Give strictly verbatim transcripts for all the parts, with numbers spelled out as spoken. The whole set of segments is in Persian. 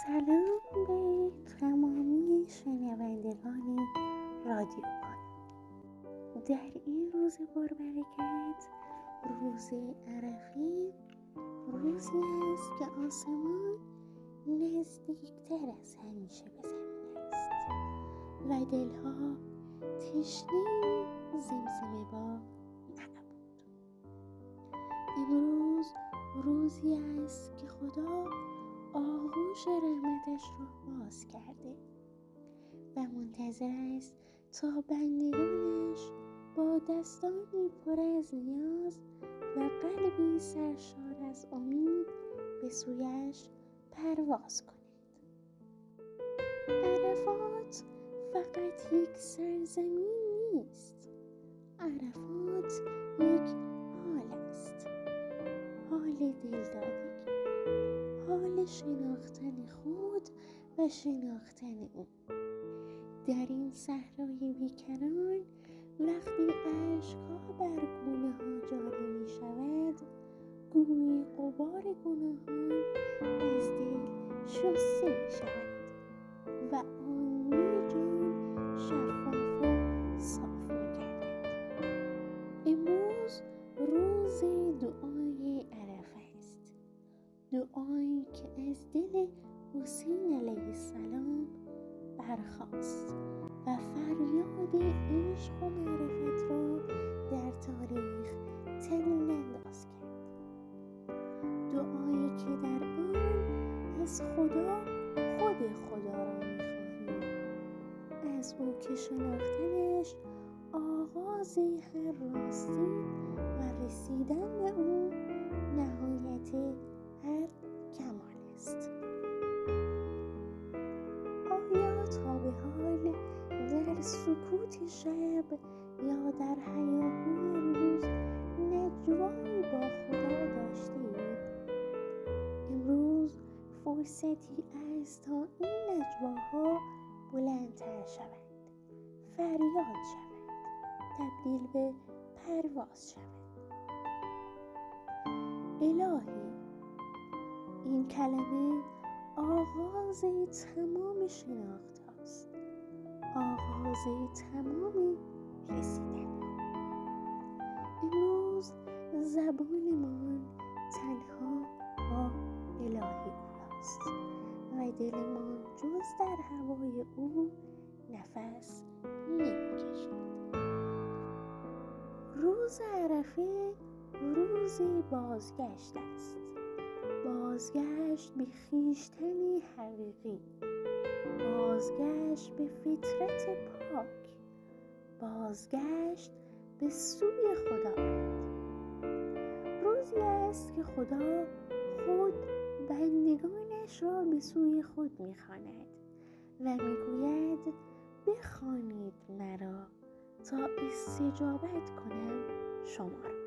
سلام به تمامی شنوندگان رادیو پانا. در این روز پربرکت، روز عرفه، روزی است که آسمان نزدیکتر از همیشه به زمین است و دلها تشنه زمزمه با معبود. امروز روزی است که خدا آغوش رحمتش را باز کرده و منتظر است تا بندگانش با دستانی پر از نیاز و قلبی سرشار از امید به سویش پرواز کنند. عرفات فقط یک سرزمین نیست، عرفات یک حال است، حال دلدادگی، حال شناختن خود و شناختن او. در این صحرای بیکران وقتی اشک‌ها بر گونه ها جاری می شود، گویی غبار گناهان از دل شسته می شود و آینه جان شفاف و صاف می گردد. امروز روز دعای عرفه است، دعایی که از دل حسین علیه السلام برخاست و فریاد عشق و معرفت را در تاریخ تلن‌انداز کرد. دعایی که در آن از خدا خود خدا را می‌خواهیم، از او که شناختنش آغاز هر راستی و رسیدن به او نهایت هر کمال است. آیا تا به حال در سکوت شب یا در هیاهوی روز نجوایی با خدا داشتید؟ امروز فرصتی است تا این نجواها بلندتر شوند، فریاد شوند، تبدیل به پرواز شوند. الهی، این کلمه آغاز تمام شناخت هاست، آغاز تمام رسیدن. امروز زبانمان تنها با الهی گویاست و دلمان جز در هوای او نفس نمی‌کشد. روز عرفه روز بازگشت است، بازگشت به خویشتن حقیقی، بازگشت به فطرت پاک، بازگشت به سوی خداوند. روزی است که خدا خود بندگانش را به سوی خود می‌خواند و می‌گوید بخوانید مرا تا استجابت کنم شما را.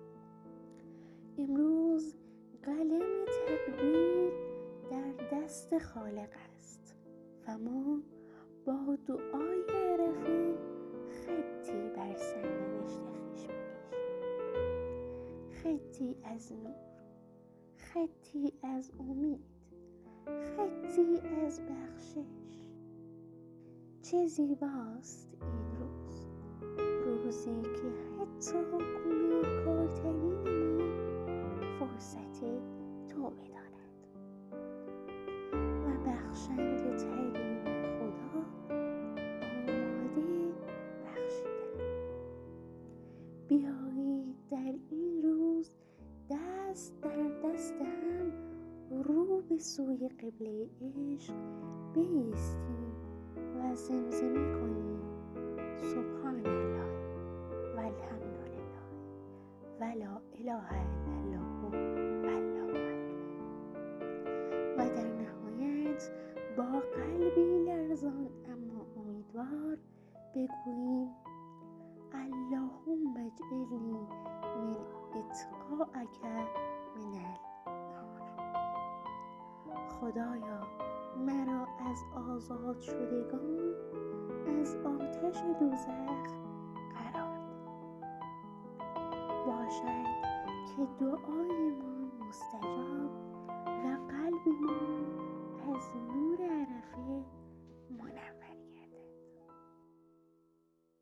امروز قلم تقدیر در دست خالق است و ما با دعای عرفه خطی بر سرنوشت خویش می‌کشیم، خطی از نور، خطی از امید، خطی از بخشش. چه زیباست این روز، روزی که حتی گناهکارترین ما فرصت توبه دارد و بخشنده ترین خدا آماده بخشیدن. بیایید در این روز دست در دست هم رو به سوی قبله عشق بایستیم و زمزمه کنیم سبحان الله و الحمدلله و لا اله الا الله والله اکبر. و در نهایت با قلبی لرزان اما امیدوار بگوییم اللهم اجعلنی من اتقائک من النار. خدایا مرا از آزاد شدگان از آتش دوزخ قرار ده. باشد که دعایمان مستجاب و قلبمان